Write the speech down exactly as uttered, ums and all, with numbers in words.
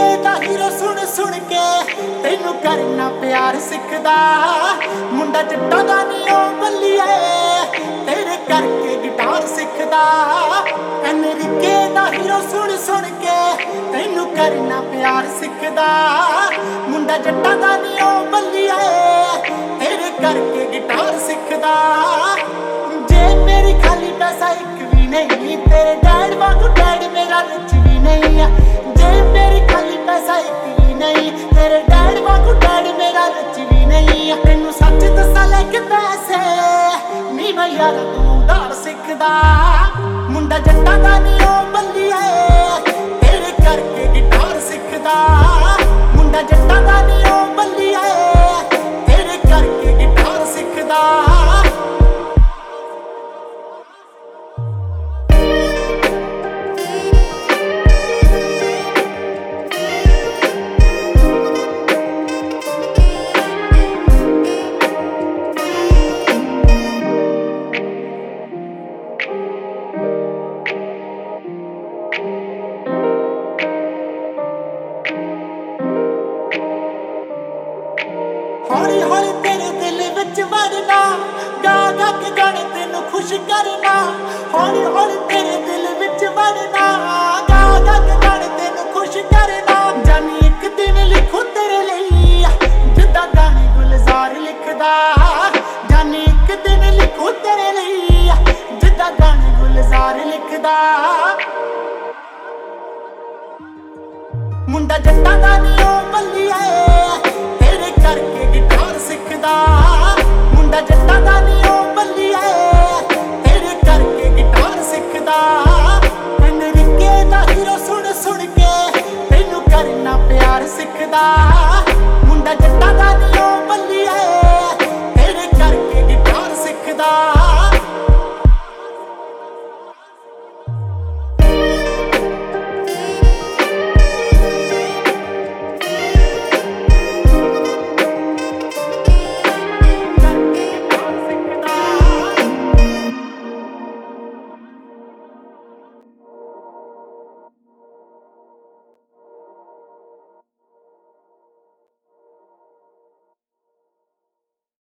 दा हीरो सुन सुन के तैनू करना प्यार सिखदा मुंडा जट्टा दा नी ओ बल्लिए तेरे करके गिटार सिखदा अमेरिके दा हीरो सुन सुन के तैनू करना प्यार सिखदा मुंडा जट्टा दा नी ओ बल्लिए तेरे करके गिटार सिखदा जे मेरी खाली पैसा एक भी नहीं तेरे डैड वांगू डैड मेरा रिच भी नहीं है जे मेरी खाली पैसा एक भी नहीं तेरे डैड वांगू डैड मेरा रिच भी नहीं है तैनू सच दसा लेके पैसे नी मैं यार तू उधार सिखदा मुंडा जट्टा दा नी ओ बल्लिए तेरे करके गिटार सिखदा मुंडा जट्टा दा नी ओ बल्लिए तेरे करके गिटार सिखदा हौली हौली तेरे दिल विच वड़ना गा गा के गाने तेनू खुश करना हौली हौली तेरे दिल विच वड़ना गा गा के गाने तेनू खुश करना जानी एक दिन लिखूं तेरे लिए जिद्दां गाने गुलजार लिखदा जानी एक दिन लिखूं तेरे लिए जिद्दां गाने गुलजार लिखदा मुंडा जट्टा दा नी ओ बल्लिए तेरे करके गिटार सिखदा मुंडा जट्टा दा नी ओ बल्लिए तेरे करके गिटार सिखदा।